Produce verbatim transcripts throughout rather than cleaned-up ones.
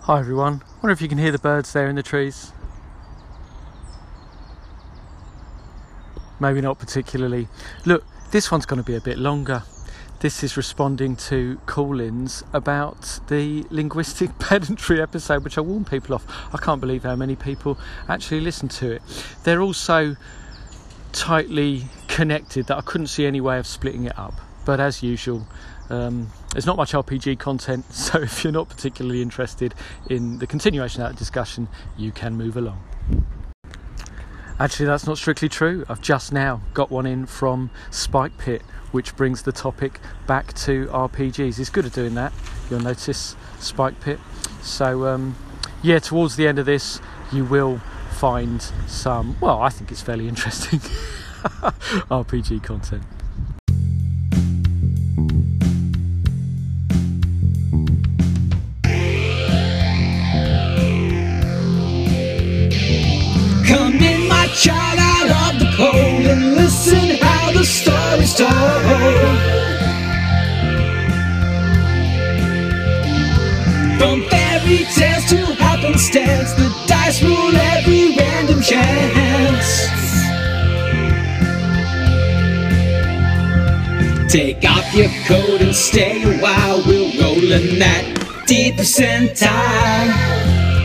Hi everyone, wonder if you can hear the birds there in the trees. Maybe not particularly. Look, this one's going to be a bit longer. This is responding to call-ins about the linguistic pedantry episode, which I warn people off. I can't believe how many people actually listen to it. They're all so tightly connected that I couldn't see any way of splitting it up. But as usual, um, there's not much R P G content, so if you're not particularly interested in the continuation of that discussion, you can move along. Actually, that's not strictly true. I've just now got one in from Spike Pit, which brings the topic back to R P Gs. He's good at doing that, you'll notice, Spike Pit. So, um, yeah, towards the end of this, you will find some, well, I think it's fairly interesting R P G content. Come in, my child, out of the cold, and listen how the story's told. From fairy tales to happenstance, the dice rule every random chance. Take off your coat and stay a while, we're rolling that D percentile.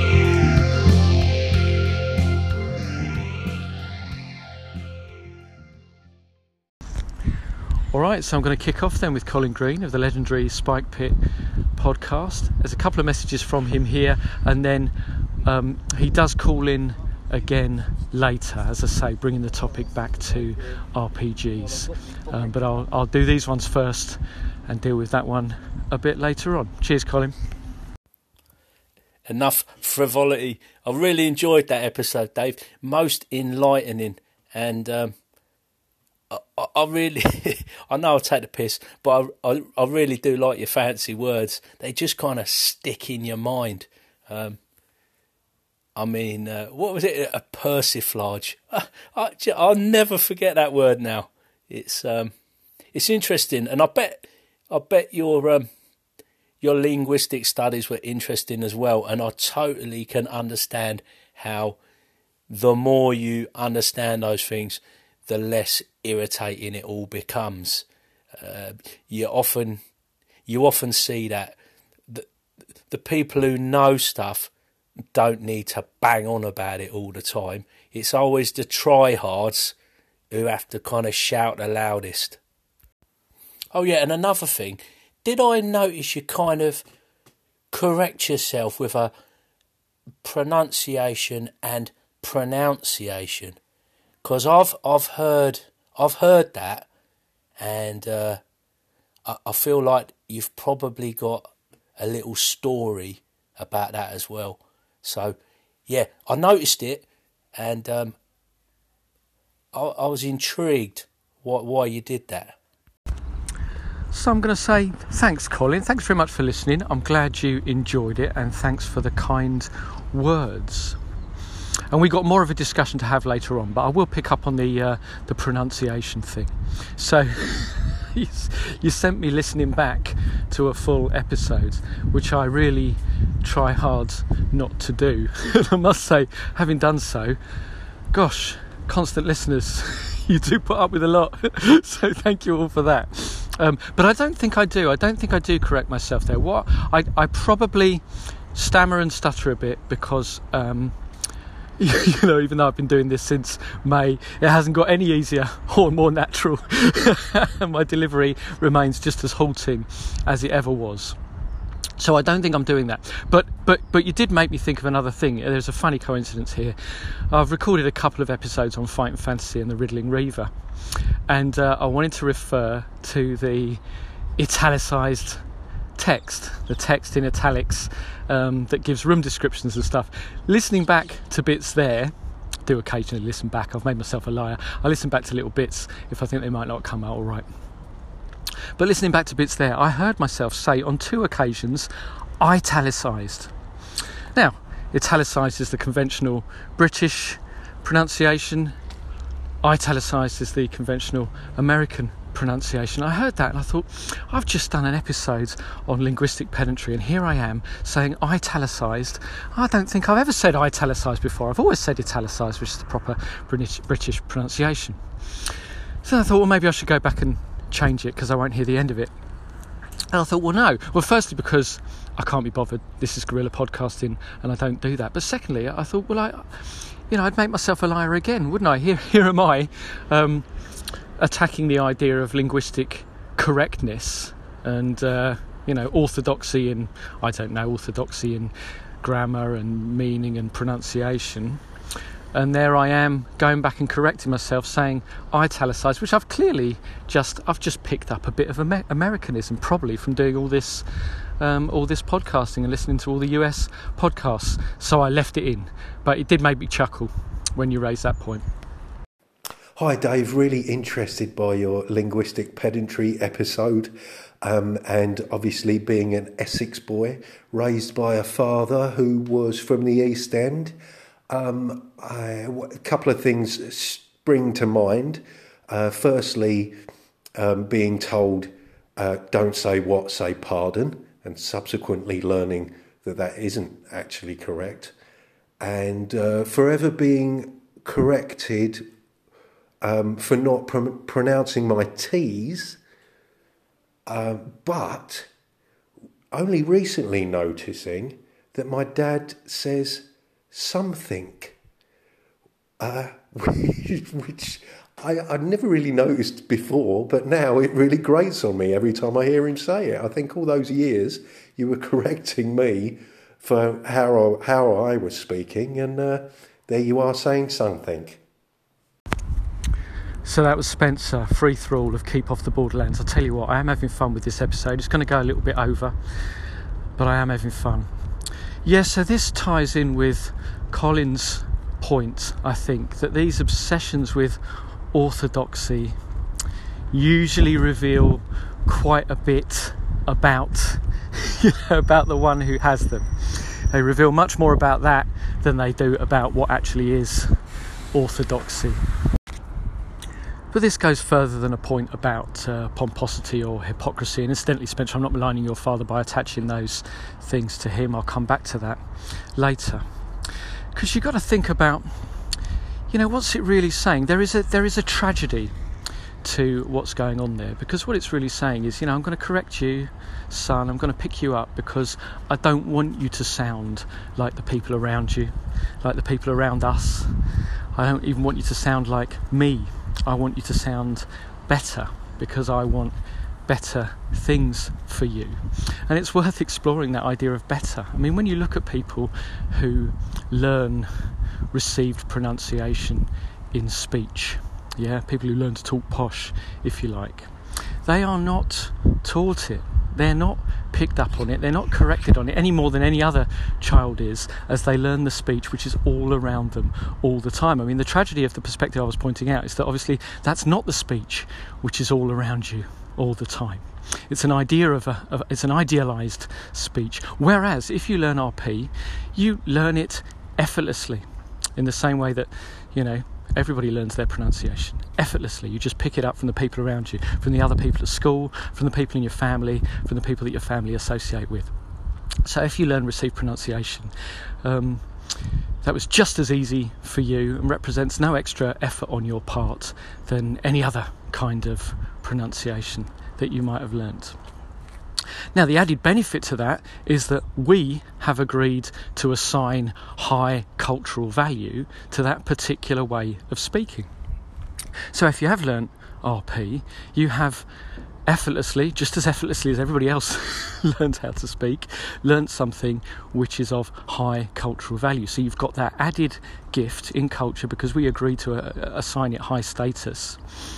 Alright, so I'm going to kick off then with Colin Green of the legendary Spike Pit podcast. There's a couple of messages from him here, and then um, he does call in again later, as I say, bringing the topic back to R P Gs. Um, but I'll, I'll do these ones first and deal with that one a bit later on. Cheers, Colin. Enough frivolity. I really enjoyed that episode, Dave. Most enlightening, and um, I, I really, I know I take the piss, but I, I, I really do like your fancy words. They just kind of stick in your mind. Um, I mean, uh, what was it? A persiflage. I, I, I'll never forget that word now. It's um, it's interesting, and I bet, I bet your um, your linguistic studies were interesting as well. And I totally can understand how the more you understand those things, the less irritating it all becomes. Uh, you often, you often see that the, the people who know stuff don't need to bang on about it all the time. It's always the tryhards who have to kind of shout the loudest. Oh yeah, and another thing, did I notice you kind of correct yourself with a pronunciation and pronunciation? Because I've I've heard I've heard that, and uh, I, I feel like you've probably got a little story about that as well. So, yeah, I noticed it, and um, I, I was intrigued why why you did that. So I'm going to say thanks, Colin. Thanks very much for listening. I'm glad you enjoyed it, and thanks for the kind words. And we got more of a discussion to have later on, but I will pick up on the uh, the pronunciation thing. So you, you sent me listening back to a full episode, which I really try hard not to do. And I must say, having done so, gosh, constant listeners, you do put up with a lot. So thank you all for that. Um, but I don't think I do. I don't think I do correct myself there. What I, I probably stammer and stutter a bit because... Um, you know, even though I've been doing this since May, it hasn't got any easier or more natural. And my delivery remains just as halting as it ever was. So I don't think I'm doing that. But but but you did make me think of another thing. There's a funny coincidence here. I've recorded a couple of episodes on Fighting Fantasy and the Riddling Reaver, and uh, I wanted to refer to the italicised text, the text in italics um, that gives room descriptions and stuff. Listening back to bits there, I do occasionally listen back, I've made myself a liar, I listen back to little bits if I think they might not come out all right. But listening back to bits there, I heard myself say on two occasions, italicised. Now, italicised is the conventional British pronunciation, italicised is the conventional American pronunciation. I heard that and I thought, I've just done an episode on linguistic pedantry, and here I am saying italicised. I don't think I've ever said italicised before. I've always said italicised, which is the proper British, British pronunciation. So I thought, well, maybe I should go back and change it because I won't hear the end of it. And I thought, well, no. Well, firstly, because I can't be bothered. This is guerrilla podcasting and I don't do that. But secondly, I thought, well, I, you know, I'd make myself a liar again, wouldn't I? Here, here am I, um, attacking the idea of linguistic correctness and, uh, you know, orthodoxy in, I don't know, orthodoxy in grammar and meaning and pronunciation. And there I am going back and correcting myself, saying italicised, which I've clearly just, I've just picked up a bit of Amer- Americanism, probably from doing all this, um, all this podcasting and listening to all the U S podcasts. So I left it in, but it did make me chuckle when you raised that point. Hi Dave, really interested by your linguistic pedantry episode, um, and obviously being an Essex boy, raised by a father who was from the East End. Um, I, a couple of things spring to mind. Uh, firstly, um, being told, uh, don't say what, say pardon, and subsequently learning that that isn't actually correct. And uh, forever being corrected um, for not pr- pronouncing my T's, uh, but only recently noticing that my dad says something, uh, which, which I, I'd never really noticed before, but now it really grates on me every time I hear him say it. I think all those years you were correcting me for how I, how I was speaking, and uh, there you are saying something. So that was Spencer, free thrall of Keep Off the Borderlands. I'll tell you what, I am having fun with this episode. It's going to go a little bit over, but I am having fun. Yeah, so this ties in with Colin's point, I think, that these obsessions with orthodoxy usually reveal quite a bit about, you know, about the one who has them. They reveal much more about that than they do about what actually is orthodoxy. But this goes further than a point about uh, pomposity or hypocrisy. And incidentally, Spencer, I'm not maligning your father by attaching those things to him. I'll come back to that later. Because you've got to think about, you know, what's it really saying? There is a there is a tragedy to what's going on there. Because what it's really saying is, you know, I'm going to correct you, son. I'm going to pick you up because I don't want you to sound like the people around you, like the people around us. I don't even want you to sound like me. I want you to sound better because I want better things for you. And it's worth exploring that idea of better. I mean, when you look at people who learn received pronunciation in speech, yeah, people who learn to talk posh, if you like, they are not taught it. They're not picked up on it. They're not corrected on it any more than any other child is as they learn the speech which is all around them all the time. I mean, the tragedy of the perspective I was pointing out is that obviously that's not the speech which is all around you all the time. It's an idea of a, of, it's an idealised speech. Whereas if you learn R P, you learn it effortlessly in the same way that, you know, everybody learns their pronunciation effortlessly. You just pick it up from the people around you, from the other people at school, from the people in your family, from the people that your family associate with. So if you learn received pronunciation, um, that was just as easy for you and represents no extra effort on your part than any other kind of pronunciation that you might have learnt. Now, the added benefit to that is that we have agreed to assign high cultural value to that particular way of speaking. So if you have learnt R P, you have effortlessly, just as effortlessly as everybody else learns how to speak, learnt something which is of high cultural value. So you've got that added gift in culture because we agreed to uh, assign it high status,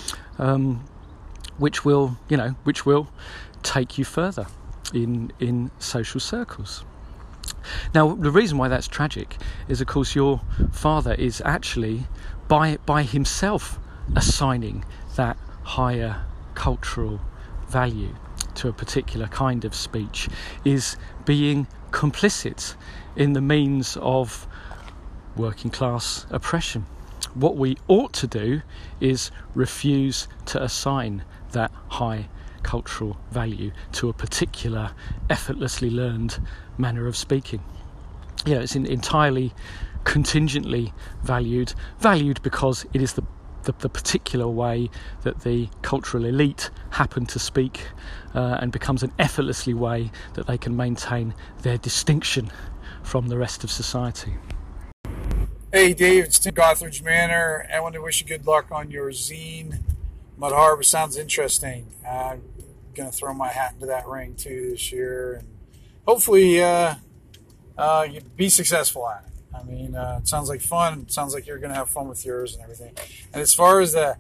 um, which will, you know, which will take you further in in social circles. Now, the reason why that's tragic is, of course, your father is actually by by himself assigning that higher cultural value to a particular kind of speech, is being complicit in the means of working class oppression. What we ought to do is refuse to assign that high cultural value to a particular effortlessly learned manner of speaking. Yeah, it's in, entirely contingently valued, valued because it is the, the, the particular way that the cultural elite happen to speak, uh, and becomes an effortlessly way that they can maintain their distinction from the rest of society. Hey Dave, it's Tim Gothridge Manor. I want to wish you good luck on your zine. Mud Harbor sounds interesting. I'm going to throw my hat into that ring too this year, and hopefully uh, uh, you be successful at it. I mean, uh, it sounds like fun. It sounds like you're going to have fun with yours and everything. And as far as the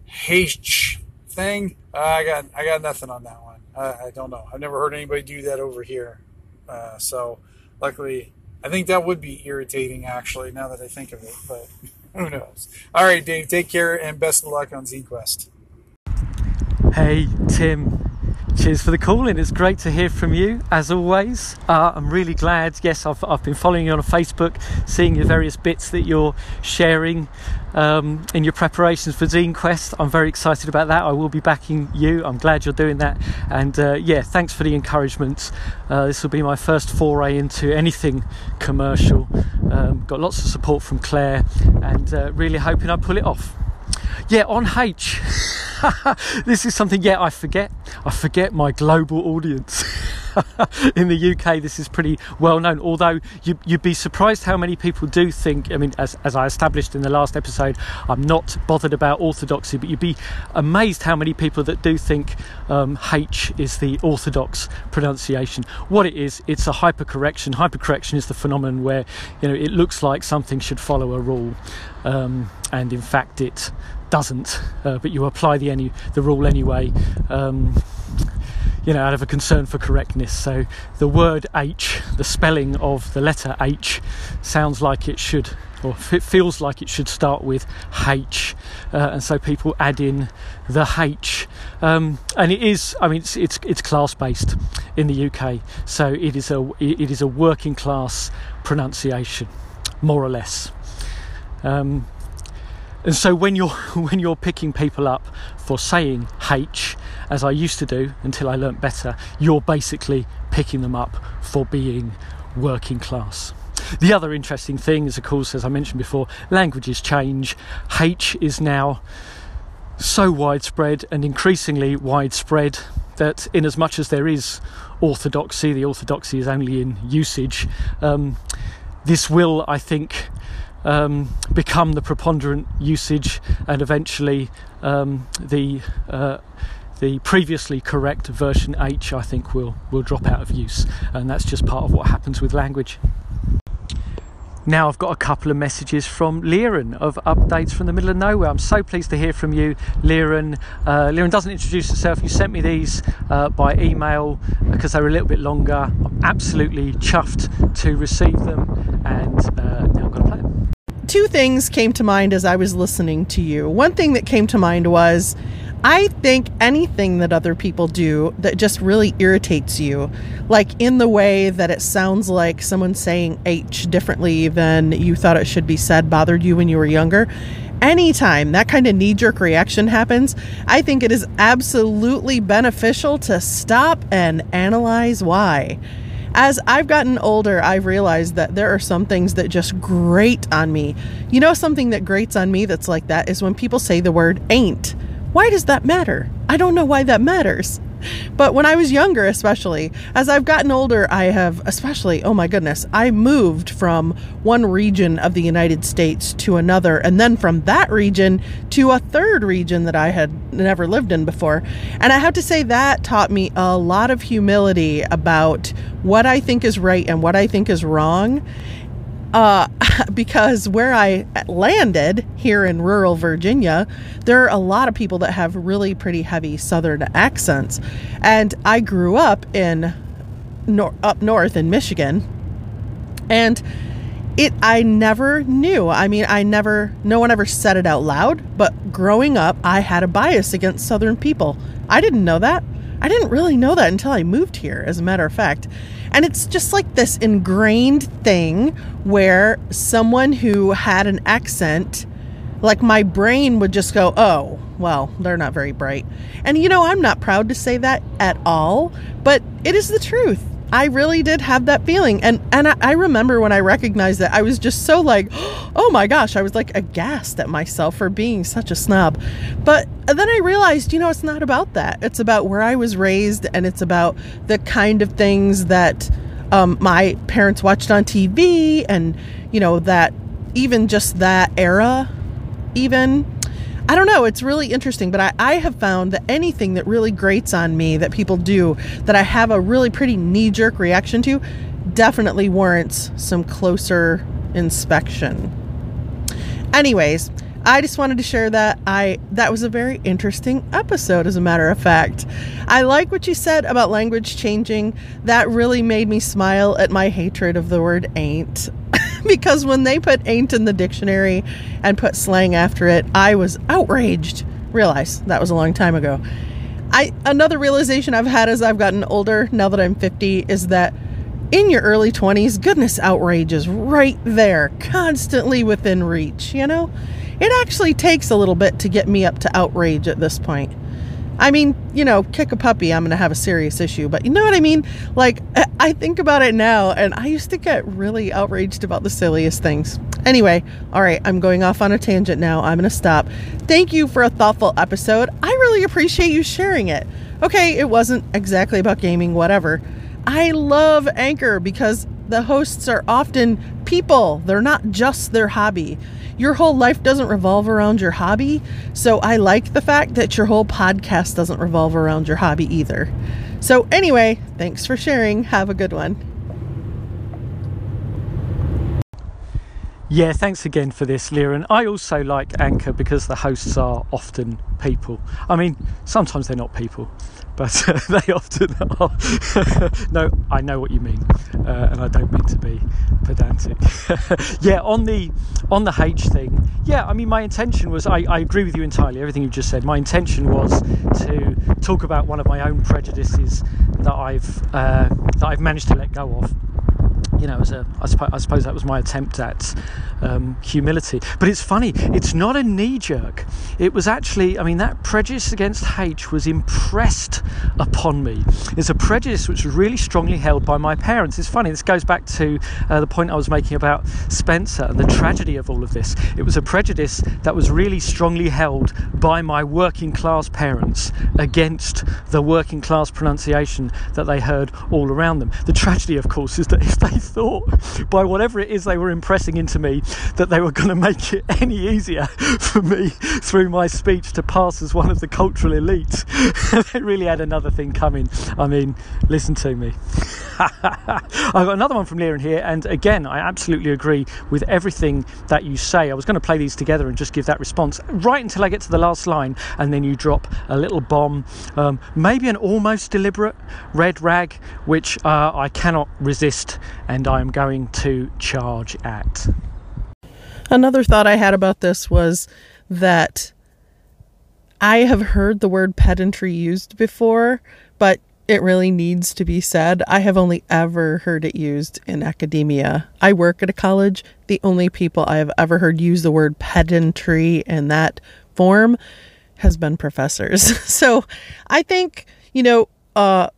H thing, uh, I got I got nothing on that one. Uh, I don't know. I've never heard anybody do that over here. Uh, so luckily, I think that would be irritating actually, now that I think of it. But who knows? All right, Dave, take care and best of luck on ZineQuest. Hey, Tim. Cheers for the call in. It's great to hear from you as always. Uh, I'm really glad. Yes, I've, I've been following you on Facebook, seeing your various bits that you're sharing um, in your preparations for ZineQuest. I'm very excited about that. I will be backing you. I'm glad you're doing that. And uh, yeah, thanks for the encouragement. Uh, this will be my first foray into anything commercial. Um, got lots of support from Claire, and uh, really hoping I pull it off. Yeah, on H. This is something, yeah, I forget. I forget my global audience. In the U K, this is pretty well known, although you, you'd be surprised how many people do think, I mean, as, as I established in the last episode, I'm not bothered about orthodoxy, but you'd be amazed how many people that do think um, H is the orthodox pronunciation. What it is, it's a hypercorrection. Hypercorrection is the phenomenon where, you know, it looks like something should follow a rule, um, and in fact it doesn't, uh, but you apply the any the rule anyway, um, you know, out of a concern for correctness. So the word H, the spelling of the letter H, sounds like it should, or it feels like it should start with H, uh, and so people add in the H, um, and it is, I mean, it's it's, it's class based in the U K, so it is a it is a working class pronunciation, more or less. Um, And so when you're when you're picking people up for saying H, as I used to do until I learnt better, you're basically picking them up for being working class. The other interesting thing is, of course, as I mentioned before, languages change. H is now so widespread and increasingly widespread that in as much as there is orthodoxy, the orthodoxy is only in usage. Um, this will, I think, Um, become the preponderant usage, and eventually um, the uh, the previously correct version H, I think, will will drop out of use, and that's just part of what happens with language. Now I've got a couple of messages from Liren of Updates from the Middle of Nowhere. I'm so pleased to hear from you, Liren. Uh, Liren doesn't introduce herself. You sent me these uh, by email because they were a little bit longer. I'm absolutely chuffed to receive them, and uh, now I'm going to play them. Two things came to mind as I was listening to you. One thing that came to mind was, I think anything that other people do that just really irritates you, like in the way that it sounds like someone saying H differently than you thought it should be said, bothered you when you were younger. Anytime that kind of knee-jerk reaction happens, I think it is absolutely beneficial to stop and analyze why. As I've gotten older, I've realized that there are some things that just grate on me. You know, something that grates on me that's like that is when people say the word ain't. Why does that matter? I don't know why that matters. But when I was younger, especially, as I've gotten older, I have especially, oh my goodness, I moved from one region of the United States to another, and then from that region to a third region that I had never lived in before. And I have to say that taught me a lot of humility about what I think is right and what I think is wrong. Uh, because where I landed here in rural Virginia, there are a lot of people that have really pretty heavy Southern accents. And I grew up in nor- up north in Michigan, and it, I never knew. I mean, I never, no one ever said it out loud, but growing up, I had a bias against Southern people. I didn't know that. I didn't really know that until I moved here, as a matter of fact. And it's just like this ingrained thing where someone who had an accent Like my brain would just go, oh, well, they're not very bright. And you know, I'm not proud to say that at all, but it is the truth. I really did have that feeling. And and I, I remember when I recognized that, I was just so like, oh my gosh, I was like aghast at myself for being such a snob. But then I realized, you know, it's not about that. It's about where I was raised, and it's about the kind of things that um, my parents watched on T V, and, you know, that even just that era, even, I don't know, it's really interesting, but I, I have found that anything that really grates on me that people do, that I have a really pretty knee-jerk reaction to, definitely warrants some closer inspection. Anyways, I just wanted to share that. I that was a very interesting episode, as a matter of fact. I like what you said about language changing. That really made me smile at my hatred of the word ain't. Because when they put ain't in the dictionary and put slang after it, I was outraged. Realize that was a long time ago. I another realization I've had as I've gotten older, now that I'm fifty, is that in your early twenties, goodness, outrage is right there, constantly within reach, you know? It actually takes a little bit to get me up to outrage at this point. I mean, you know, kick a puppy, I'm going to have a serious issue. But you know what I mean? Like, I think about it now, and I used to get really outraged about the silliest things. Anyway, all right, I'm going off on a tangent now. I'm going to stop. Thank you for a thoughtful episode. I really appreciate you sharing it. Okay, it wasn't exactly about gaming, whatever. I love Anchor because the hosts are often people. They're not just their hobby. Your whole life doesn't revolve around your hobby, so I like the fact that your whole podcast doesn't revolve around your hobby either. So anyway, thanks for sharing. Have a good one. Yeah, thanks again for this, Liren. I also like Anchor because the hosts are often people. I mean, sometimes they're not people, but uh, they often are. No, I know what you mean, uh, and I don't mean to be pedantic. Yeah, on the on the H thing, yeah, I mean, my intention was, I, I agree with you entirely, everything you just said. My intention was to talk about one of my own prejudices that I've uh, that I've managed to let go of. You know, as a, I, suppose, I suppose that was my attempt at um, humility. But it's funny, it's not a knee-jerk. It was actually, I mean, that prejudice against H was impressed upon me. It's a prejudice which was really strongly held by my parents. It's funny, this goes back to uh, the point I was making about Spencer and the tragedy of all of this. It was a prejudice that was really strongly held by my working-class parents against the working-class pronunciation that they heard all around them. The tragedy, of course, is that if they thought, by whatever it is they were impressing into me, that they were going to make it any easier for me through my speech to pass as one of the cultural elite, they really had another thing coming. I mean, listen to me. I've got another one from Liren here, and again, I absolutely agree with everything that you say. I was going to play these together and just give that response right until I get to the last line, and then you drop a little bomb, um, maybe an almost deliberate red rag, which uh, I cannot resist, and I am going to charge at. Another thought I had about this was that I have heard the word pedantry used before, but it really needs to be said. I have only ever heard it used in academia. I work at a college. The only people I have ever heard use the word pedantry in that form has been professors. So I think, you know, uh,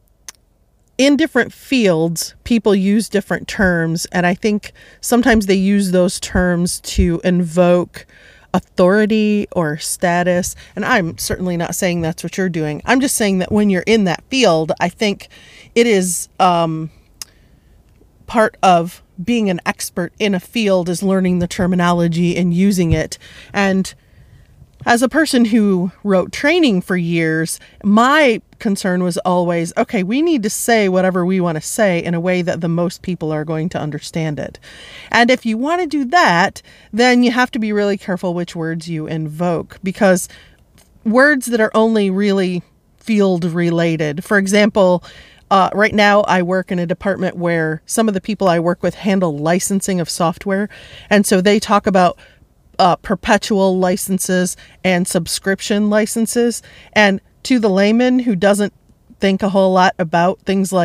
in different fields, people use different terms, and I think sometimes they use those terms to invoke authority or status. And I'm certainly not saying that's what you're doing. I'm just saying that when you're in that field, I think it is um, part of being an expert in a field is learning the terminology and using it. And as a person who wrote training for years, my concern was always, okay, we need to say whatever we want to say in a way that the most people are going to understand it. And if you want to do that, then you have to be really careful which words you invoke, because words that are only really field related, for example, Uh, right now, I work in a department where some of the people I work with handle licensing of software. And so they talk about uh, perpetual licenses and subscription licenses. And to the layman who doesn't think a whole lot about things like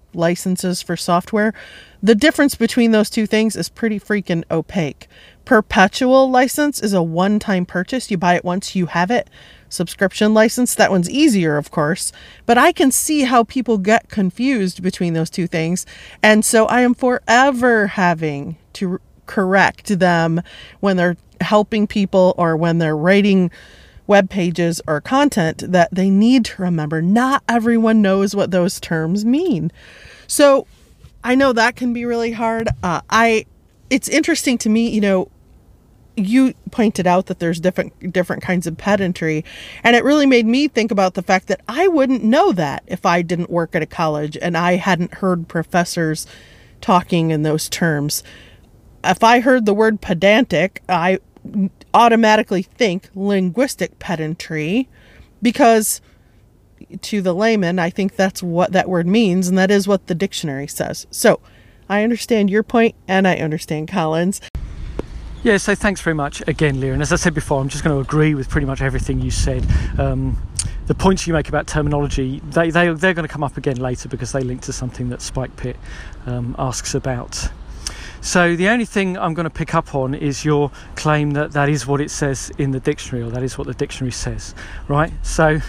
licenses for software, the difference between those two things is pretty freaking opaque. Perpetual license is a one-time purchase. You buy it once, you have it. Subscription license, that one's easier, of course, but I can see how people get confused between those two things. And so I am forever having to correct them when they're helping people or when they're writing web pages or content, that they need to remember not everyone knows what those terms mean. So I know that can be really hard. Uh, I, it's interesting to me, you know, you pointed out that there's different different kinds of pedantry, and it really made me think about the fact that I wouldn't know that if I didn't work at a college and I hadn't heard professors talking in those terms. If I heard the word pedantic, I automatically think linguistic pedantry, because to the layman, I think that's what that word means, and that is what the dictionary says. So I understand your point, and I understand Colin's. Yeah, so thanks very much again, Leah. And as I said before, I'm just going to agree with pretty much everything you said. Um, the points you make about terminology, they, they, they're going to come up again later because they link to something that Spike Pitt um, asks about. So the only thing I'm going to pick up on is your claim that that is what it says in the dictionary, or that is what the dictionary says, right? So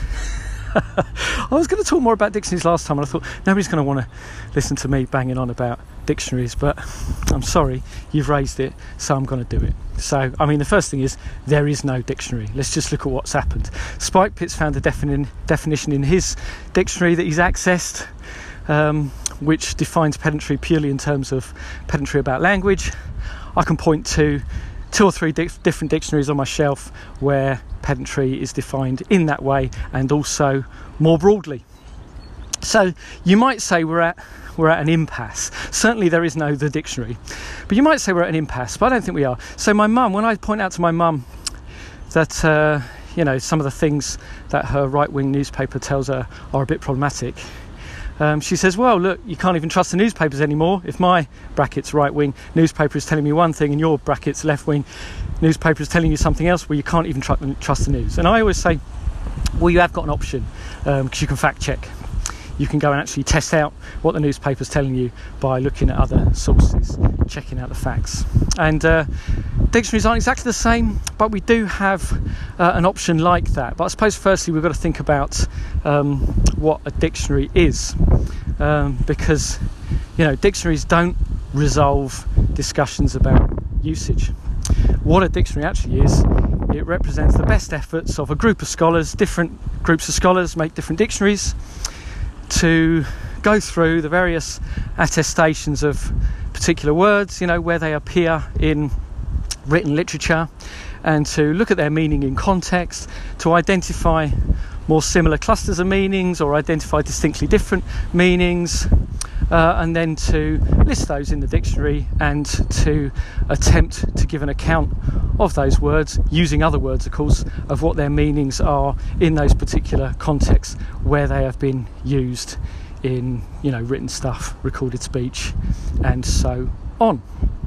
I was going to talk more about dictionaries last time, and I thought nobody's going to want to listen to me banging on about dictionaries, but I'm sorry, you've raised it, so I'm going to do it. So, I mean, the first thing is there is no dictionary. Let's just look at what's happened. Spike Pitt's found a defini- definition in his dictionary that he's accessed, um, which defines pedantry purely in terms of pedantry about language. I can point to two or three di- different dictionaries on my shelf where pedantry is defined in that way, and also more broadly. So you might say we're at we're at an impasse. Certainly there is no the dictionary, but you might say we're at an impasse, but I don't think we are. So my mum, when I point out to my mum that uh, you know, some of the things that her right-wing newspaper tells her are a bit problematic, Um, she says, well, look, you can't even trust the newspapers anymore. If my brackets right-wing newspaper is telling me one thing and your brackets left-wing newspaper is telling you something else, well, you can't even tr- trust the news. And I always say, well, you have got an option, because um, you can fact-check. You can go and actually test out what the newspaper's telling you by looking at other sources, checking out the facts. And uh, dictionaries aren't exactly the same, but we do have uh, an option like that. But I suppose firstly we've got to think about um, what a dictionary is, um, because, you know, dictionaries don't resolve discussions about usage. What a dictionary actually is, it represents the best efforts of a group of scholars. Different groups of scholars make different dictionaries to go through the various attestations of particular words, you know, where they appear in written literature, and to look at their meaning in context, to identify more similar clusters of meanings or identify distinctly different meanings, uh, and then to list those in the dictionary and to attempt to give an account of those words, using other words, of course, of what their meanings are in those particular contexts where they have been used in, you know, written stuff, recorded speech, and so on.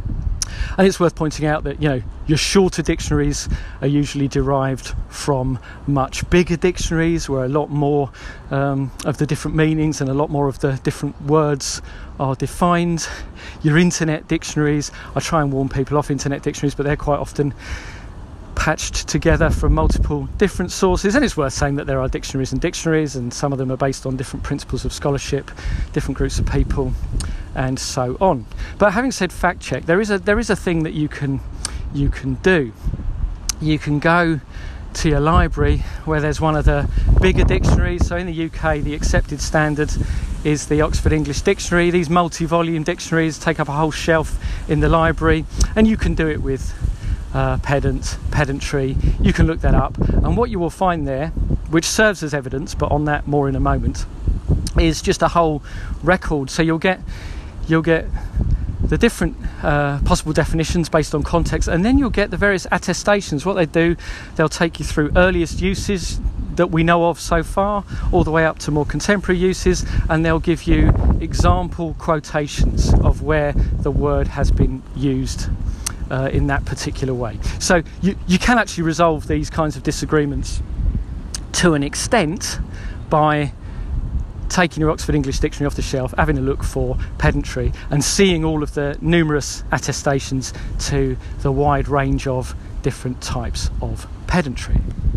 And it's worth pointing out that, you know, your shorter dictionaries are usually derived from much bigger dictionaries where a lot more um, of the different meanings and a lot more of the different words are defined. Your internet dictionaries, I try and warn people off internet dictionaries, but they're quite often patched together from multiple different sources. And it's worth saying that there are dictionaries and dictionaries, and some of them are based on different principles of scholarship, different groups of people, and so on. But having said fact check, there is a there is a thing that you can you can do. You can go to your library where there's one of the bigger dictionaries. So in the U K, the accepted standard is the Oxford English Dictionary. These multi-volume dictionaries take up a whole shelf in the library, and you can do it with Uh, pedant, pedantry. You can look that up, and what you will find there, which serves as evidence, but on that more in a moment, is just a whole record. So you'll get you'll get the different uh, possible definitions based on context, and then you'll get the various attestations. What they do, they'll take you through earliest uses that we know of so far, all the way up to more contemporary uses, and they'll give you example quotations of where the word has been used Uh, in that particular way. So you, you can actually resolve these kinds of disagreements to an extent by taking your Oxford English Dictionary off the shelf, having a look for pedantry, and seeing all of the numerous attestations to the wide range of different types of pedantry.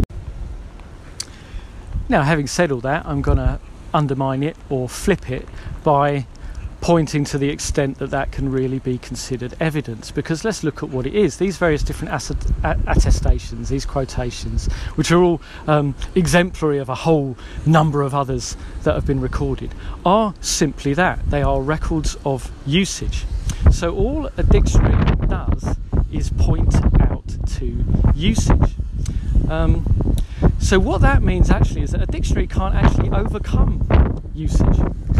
Now, having said all that, I'm going to undermine it or flip it by pointing to the extent that that can really be considered evidence, because let's look at what it is. These various different attestations, these quotations, which are all um, exemplary of a whole number of others that have been recorded, are simply that. They are records of usage. So all a dictionary does is point out to usage. Um, so what that means actually is that a dictionary can't actually overcome usage.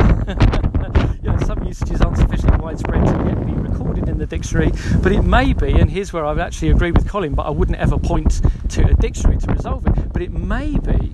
You know, some usages aren't sufficiently widespread to yet be recorded in the dictionary, but it may be, and here's where I actually agree with Colin, but I wouldn't ever point to a dictionary to resolve it, but it may be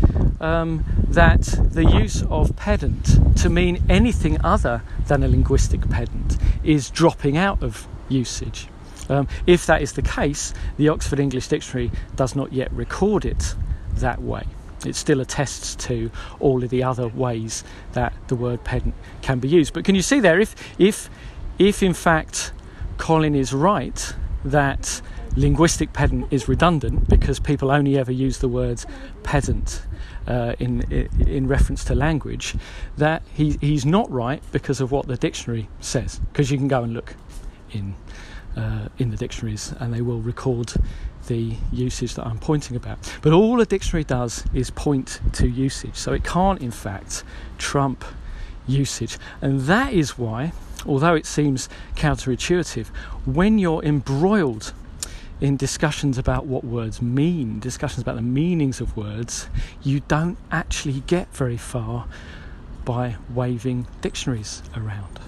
um, that the use of pedant to mean anything other than a linguistic pedant is dropping out of usage. Um, if that is the case, the Oxford English Dictionary does not yet record it that way. It still attests to all of the other ways that the word pedant can be used. But can you see there, if if if in fact Colin is right that linguistic pedant is redundant because people only ever use the words pedant uh, in, in in reference to language, that he he's not right because of what the dictionary says. Because you can go and look in uh, in the dictionaries and they will record the usage that I'm pointing about. But all a dictionary does is point to usage, so it can't in fact trump usage. And that is why, although it seems counterintuitive, when you're embroiled in discussions about what words mean, discussions about the meanings of words, you don't actually get very far by waving dictionaries around.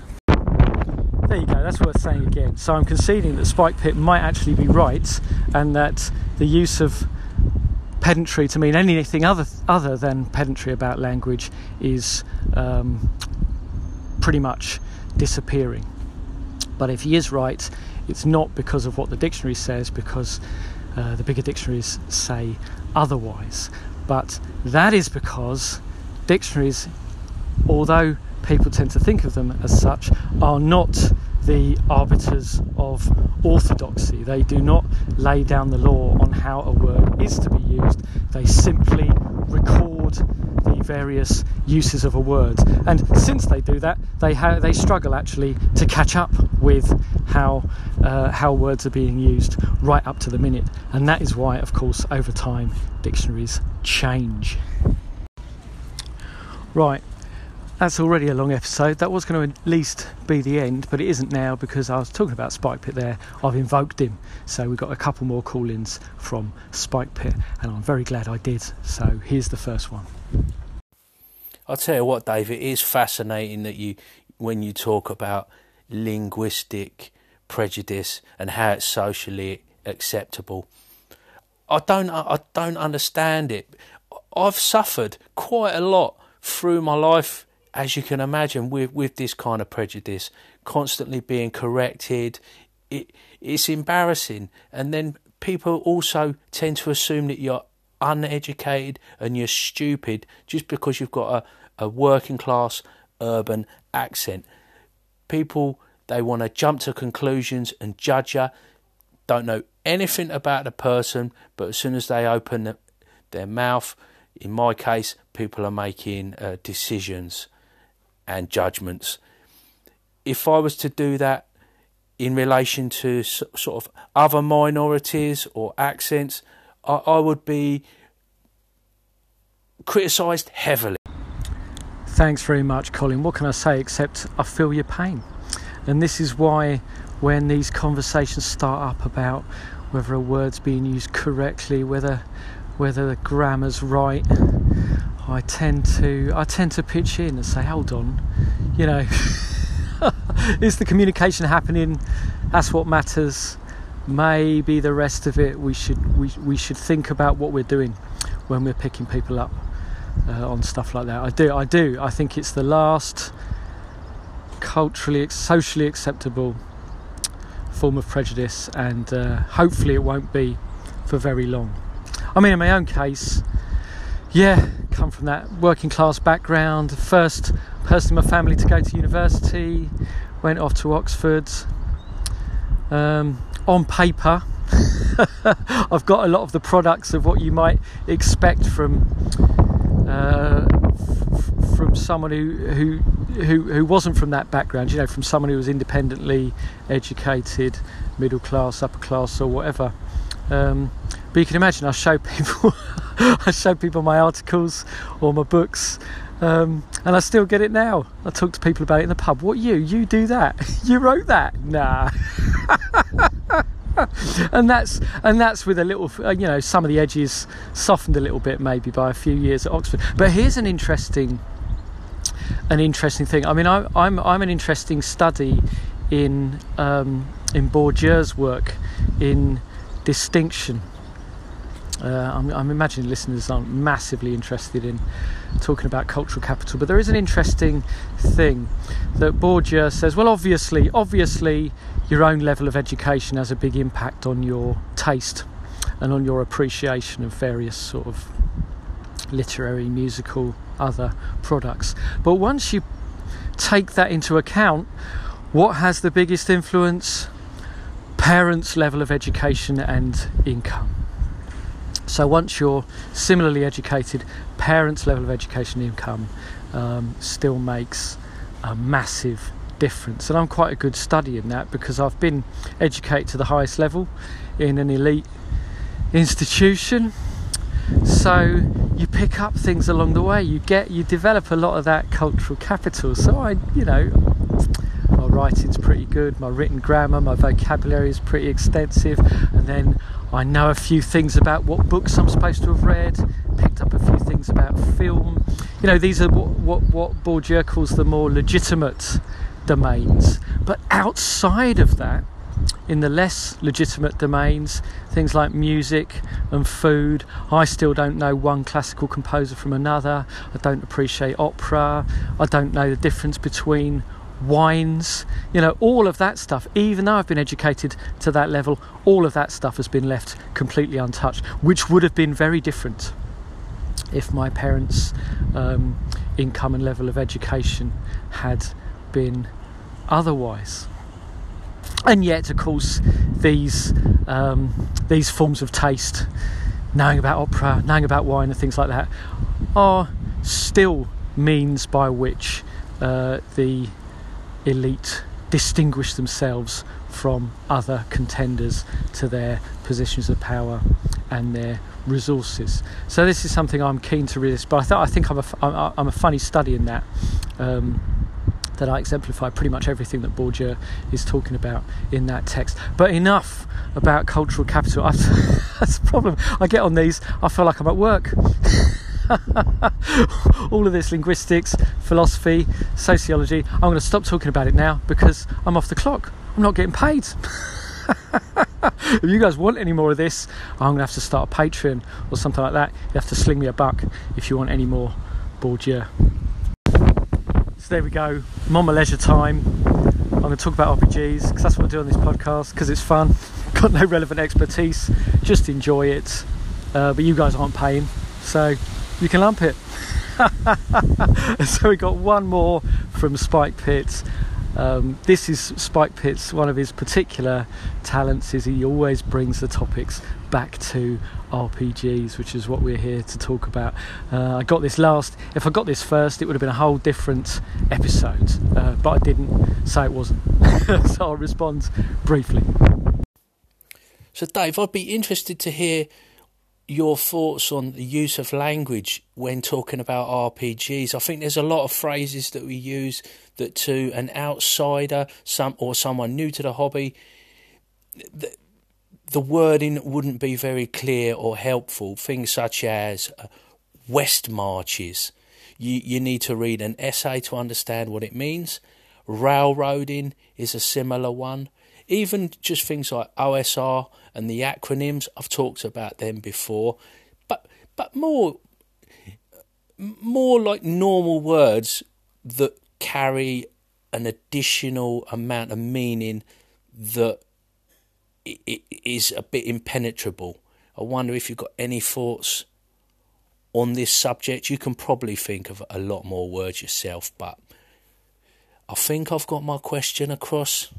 There you go, that's worth saying again. So I'm conceding that Spike Pitt might actually be right, and that the use of pedantry to mean anything other other than pedantry about language is um, pretty much disappearing. But if he is right, it's not because of what the dictionary says, because uh, the bigger dictionaries say otherwise. But that is because dictionaries, although people tend to think of them as such, are not the arbiters of orthodoxy. They do not lay down the law on how a word is to be used. They simply record the various uses of a word. And since they do that, they ha- they struggle actually to catch up with how uh, how words are being used right up to the minute. And that is why, of course, over time, dictionaries change. Right. That's already a long episode. That was going to at least be the end, but it isn't now because I was talking about Spike Pitt there. I've invoked him. So we've got a couple more call-ins from Spike Pitt, and I'm very glad I did. So here's the first one. I'll tell you what, Dave, it is fascinating that you, when you talk about linguistic prejudice and how it's socially acceptable, I don't, I don't understand it. I've suffered quite a lot through my life, as you can imagine, with, with this kind of prejudice, constantly being corrected. It, it's embarrassing. And then people also tend to assume that you're uneducated and you're stupid just because you've got a, a working class urban accent. People, they want to jump to conclusions and judge you, don't know anything about the person, but as soon as they open the, their mouth, in my case, people are making uh, decisions and judgments. If I was to do that in relation to s- sort of other minorities or accents, I, I would be criticised heavily. Thanks very much, Colin. What can I say except I feel your pain? And this is why when these conversations start up about whether a word's being used correctly, whether whether the grammar's right, I tend to I tend to pitch in and say, hold on, you know, is the communication happening? That's what matters. Maybe the rest of it, we should we we should think about what we're doing when we're picking people up uh, on stuff like that. I do, I do. I think it's the last culturally, socially acceptable form of prejudice, and uh, hopefully it won't be for very long. I mean, in my own case, yeah, come from that working class background. First person in my family to go to university, went off to Oxford. Um, on paper, I've got a lot of the products of what you might expect from uh, f- from someone who, who who who wasn't from that background. You know, from someone who was independently educated, middle class, upper class, or whatever. Um, but you can imagine, I show people, I show people my articles or my books, um, and I still get it now. I talk to people about it in the pub. What, you? You do that? You wrote that? Nah. and that's and that's with a little, you know, some of the edges softened a little bit maybe by a few years at Oxford. But here's an interesting, an interesting thing. I mean, I, I'm I'm an interesting study in um, in Bourdieu's work in distinction. Uh, I'm, I'm imagining listeners aren't massively interested in talking about cultural capital, but there is an interesting thing that Bourdieu says. Well, obviously, obviously, your own level of education has a big impact on your taste and on your appreciation of various sort of literary, musical, other products. But once you take that into account, what has the biggest influence? Parents' level of education and income. So once you're similarly educated, parents' level of education and income um, still makes a massive difference. And I'm quite a good study in that because I've been educated to the highest level in an elite institution. So you pick up things along the way. You get, you develop a lot of that cultural capital. So I, you know, my writing's pretty good, my written grammar, my vocabulary is pretty extensive, and then I know a few things about what books I'm supposed to have read, picked up a few things about film. You know, these are what, what, what Bourdieu calls the more legitimate domains. But outside of that, in the less legitimate domains, things like music and food, I still don't know one classical composer from another. I don't appreciate opera. I don't know the difference between wines, you know, all of that stuff. Even though I've been educated to that level, all of that stuff has been left completely untouched, which would have been very different if my parents' um, income and level of education had been otherwise. And yet, of course, these um, these forms of taste, knowing about opera, knowing about wine and things like that, are still means by which uh, the elite distinguish themselves from other contenders to their positions of power and their resources. So this is something I'm keen to read, but I, th- I think I'm a, I'm a funny study in that, um, that I exemplify pretty much everything that Bourdieu is talking about in that text. But enough about cultural capital. I've, that's the problem. I get on these, I feel like I'm at work. All of this linguistics, philosophy, sociology, I'm going to stop talking about it now because I'm off the clock. I'm not getting paid. If you guys want any more of this, I'm going to have to start a Patreon or something like that. You have to sling me a buck if you want any more Bourdieu. So there we go. I'm on my leisure time. I'm going to talk about R P Gs because that's what I do on this podcast, because it's fun. Got no relevant expertise, just enjoy it. Uh, but you guys aren't paying, so you can lump it. So we got one more from Spike Pitt. Um, this is Spike Pitt's, one of his particular talents is he always brings the topics back to R P Gs, which is what we're here to talk about. Uh, I got this last, if I got this first, it would have been a whole different episode, uh, but I didn't, so it wasn't. So I'll respond briefly. So Dave, I'd be interested to hear your thoughts on the use of language when talking about R P Gs. I think there's a lot of phrases that we use that to an outsider, some or someone new to the hobby, the, the wording wouldn't be very clear or helpful. Things such as uh, West Marches. You, you need to read an essay to understand what it means. Railroading is a similar one. Even just things like O S R and the acronyms, I've talked about them before, but but more more like normal words that carry an additional amount of meaning that is a bit impenetrable. I wonder if you've got any thoughts on this subject. You can probably think of a lot more words yourself, but I think I've got my question across.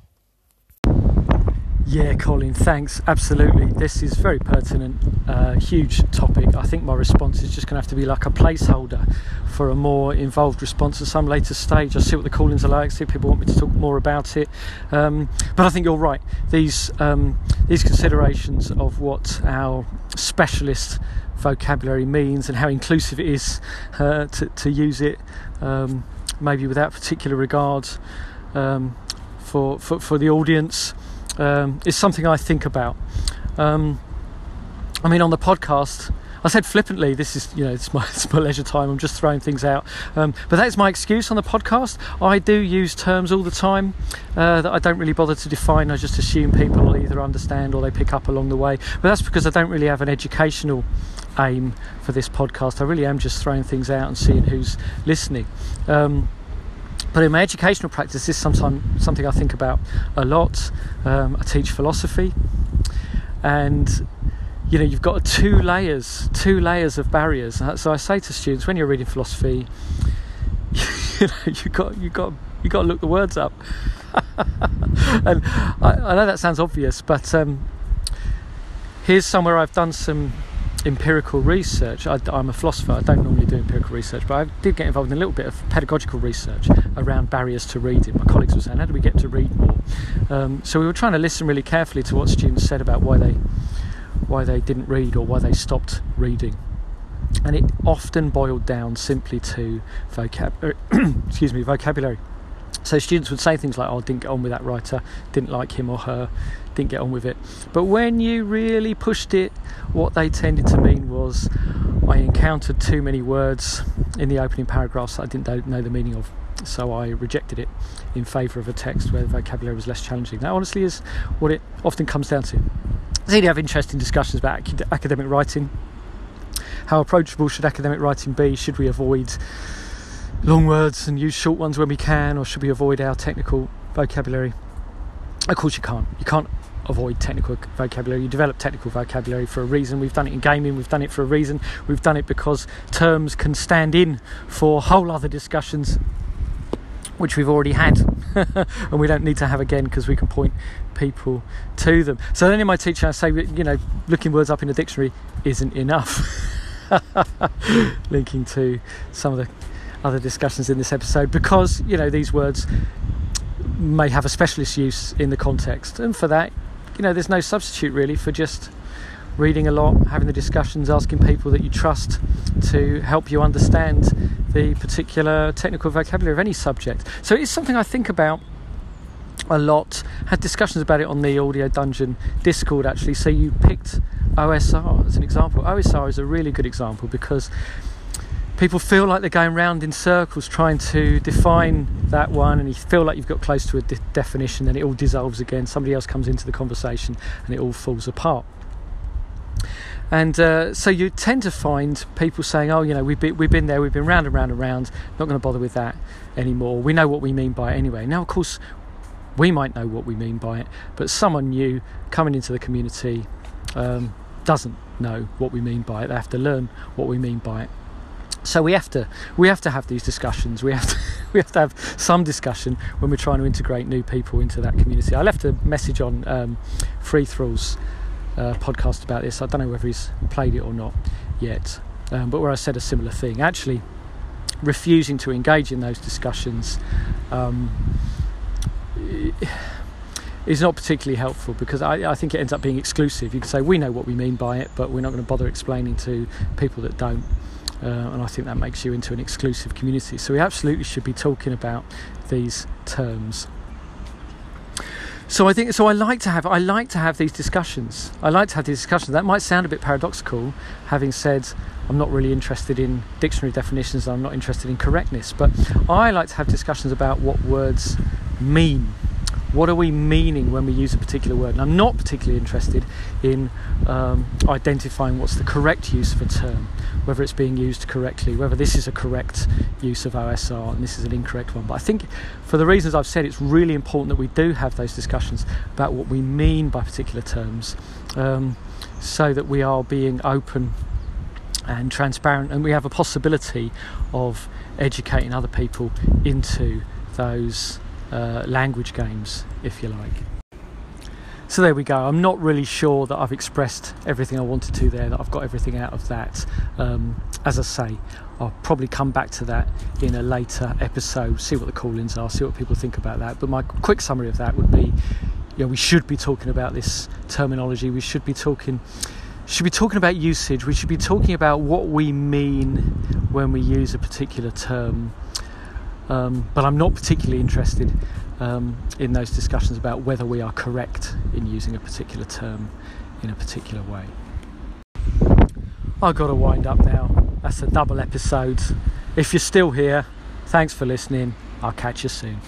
Yeah, Colin, thanks. Absolutely. This is very pertinent, uh, huge topic. I think my response is just going to have to be like a placeholder for a more involved response at some later stage. I'll see what the call-ins are like, see if people want me to talk more about it. Um, but I think you're right. These, um, these considerations of what our specialist vocabulary means and how inclusive it is uh, to, to use it, um, maybe without particular regard um, for, for, for the audience, Um, is something I think about. Um, I mean, on the podcast, I said flippantly, this is, you know, it's my, it's my leisure time, I'm just throwing things out. Um, but that's my excuse on the podcast. I do use terms all the time uh, that I don't really bother to define. I just assume people will either understand or they pick up along the way. But that's because I don't really have an educational aim for this podcast. I really am just throwing things out and seeing who's listening. Um, But in my educational practice, this is sometimes something I think about a lot. Um, I teach philosophy, and you know, you've got two layers, two layers of barriers. So I say to students, when you're reading philosophy, you know, you got you got you got to look the words up. And I, I know that sounds obvious, but um, here's somewhere I've done some empirical research. I, I'm a philosopher, I don't normally do empirical research, but I did get involved in a little bit of pedagogical research around barriers to reading. My colleagues were saying, how do we get to read more? Um, so we were trying to listen really carefully to what students said about why they why they didn't read or why they stopped reading. And it often boiled down simply to vocab- excuse me, vocabulary. So students would say things like, oh, I didn't get on with that writer, didn't like him or her, didn't get on with it. But when you really pushed it, what they tended to mean was, I encountered too many words in the opening paragraphs that I didn't know the meaning of, so I rejected it in favour of a text where the vocabulary was less challenging. That honestly is what it often comes down to. So you have interesting discussions about ac- academic writing. How approachable should academic writing be? Should we avoid long words and use short ones when we can, or should we avoid our technical vocabulary? Of course you can't. You can't avoid technical vocabulary. You develop technical vocabulary for a reason. We've done it in gaming, we've done it for a reason. We've done it because terms can stand in for whole other discussions which we've already had and we don't need to have again because we can point people to them. So then in my teaching I say, you know, looking words up in a dictionary isn't enough. Linking to some of the other discussions in this episode, because you know these words may have a specialist use in the context, and for that, you know, there's no substitute really for just reading a lot, having the discussions, asking people that you trust to help you understand the particular technical vocabulary of any subject. So it's something I think about a lot. Had discussions about it on the Audio Dungeon Discord actually. So you picked O S R as an example. O S R is a really good example because people feel like they're going round in circles trying to define that one, and you feel like you've got close to a de- definition, then it all dissolves again. Somebody else comes into the conversation and it all falls apart. And uh, so you tend to find people saying, oh, you know, we've been, we've been there, we've been round and round and round, not going to bother with that anymore. We know what we mean by it anyway. Now, of course, we might know what we mean by it, but someone new coming into the community um, doesn't know what we mean by it. They have to learn what we mean by it. So we have to we have to have these discussions. We have to we have to have some discussion when we're trying to integrate new people into that community. I left a message on um, Free Thrall's uh, podcast about this. I don't know whether he's played it or not yet, um, but where I said a similar thing. Actually, refusing to engage in those discussions um, is not particularly helpful, because I, I think it ends up being exclusive. You can say we know what we mean by it, but we're not going to bother explaining to people that don't. Uh, and I think that makes you into an exclusive community. So we absolutely should be talking about these terms. So I think so. I like to have I like to have these discussions. I like to have these discussions. That might sound a bit paradoxical, having said I'm not really interested in dictionary definitions. I'm not interested in correctness, but I like to have discussions about what words mean. What are we meaning when we use a particular word? And I'm not particularly interested in um, identifying what's the correct use of a term, whether it's being used correctly, whether this is a correct use of O S R and this is an incorrect one. But I think for the reasons I've said, it's really important that we do have those discussions about what we mean by particular terms, um, so that we are being open and transparent, and we have a possibility of educating other people into those uh, language games, if you like. So there we go. I'm not really sure that I've expressed everything I wanted to there, that I've got everything out of that. Um, as I say, I'll probably come back to that in a later episode, see what the call-ins are, see what people think about that. But my quick summary of that would be, you know, we should be talking about this terminology. We should be talking, should be talking about usage. We should be talking about what we mean when we use a particular term. Um, but I'm not particularly interested um, in those discussions about whether we are correct in using a particular term in a particular way. I've got to wind up now. That's a double episode. If you're still here, thanks for listening. I'll catch you soon.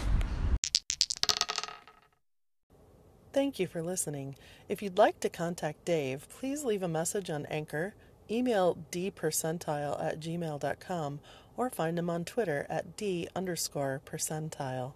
Thank you for listening. If you'd like to contact Dave, please leave a message on Anchor, email dpercentile at gmail dot com, or find him on Twitter at d underscore percentile.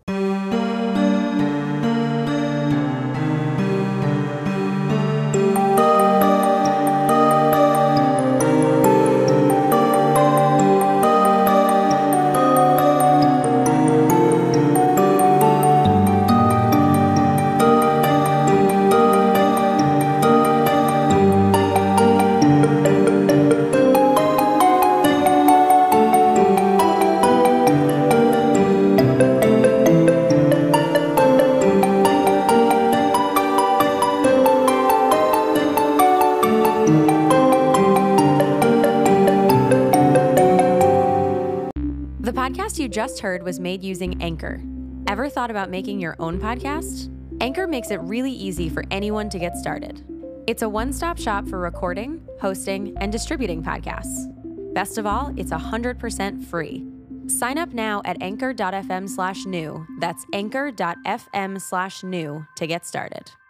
You just heard was made using Anchor. Ever thought about making your own podcast? Anchor makes it really easy for anyone to get started. It's a one-stop shop for recording, hosting, and distributing podcasts. Best of all, it's one hundred percent free. Sign up now at anchor dot f m slash new. That's anchor dot f m slash new to get started.